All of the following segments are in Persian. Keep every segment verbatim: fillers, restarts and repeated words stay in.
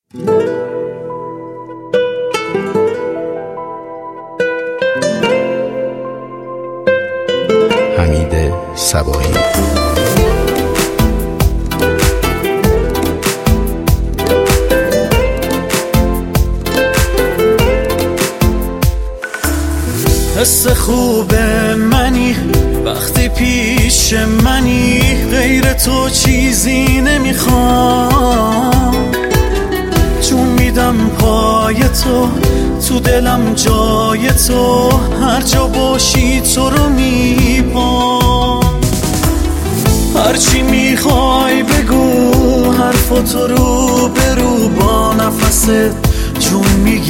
حمید صباحی. حس خوب منی وقتی پیش منی، غیر تو چیزی نمیخوام، چون میدم پای تو، تو دلم جای تو، هر جا باشی تو رو میپام. هرچی میخوای بگو، حرفاتو رو برو، با نفست جون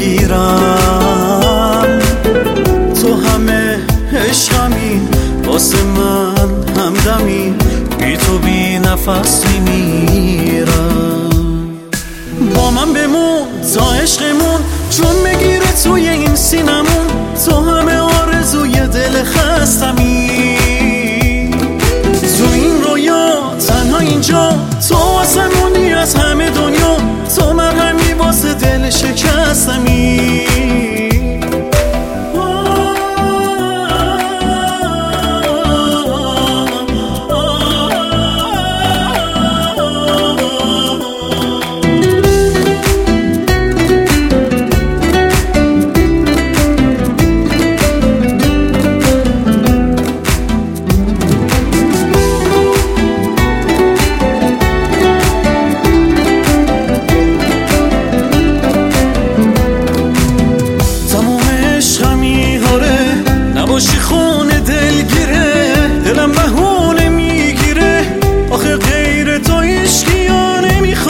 میگیرم. تو همه عشقمی، واسه من همدمی، بی تو بی نفس میمیرم. با من بمون تا عشقمون جون میگیره توی این سینمون، تو همه آرزوی دل خستمی. تو این رویا تنها اینجا، تو آسمونی از همه دنیا، تو مرهمی واسه دل شکستمی. نباشی خونه دلگیره، دلم بهونه میگیره، آخه غیر تو هیچکی ها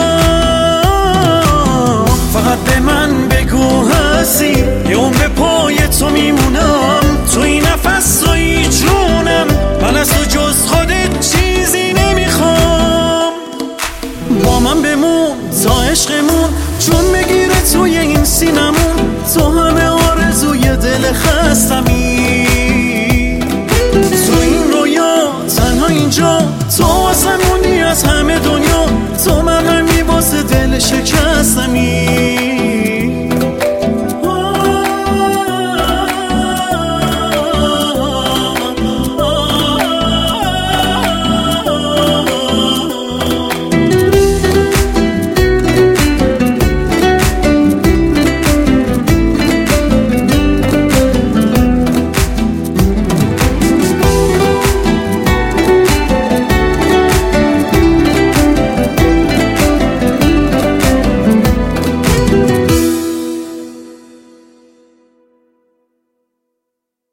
نمیخوام. فقط به من بگو هستی، یه عمر پای تو میمونم، تو این نفس توی جونم، من از تو جز خودت چیزی نمیخوام. با من بمون تا عشقمون جون میگیره توی این سینمون، تو همه آرزوی دل خستمی. تو این رویا تنها اینجا، تو آسمونی از همه دنیا، تو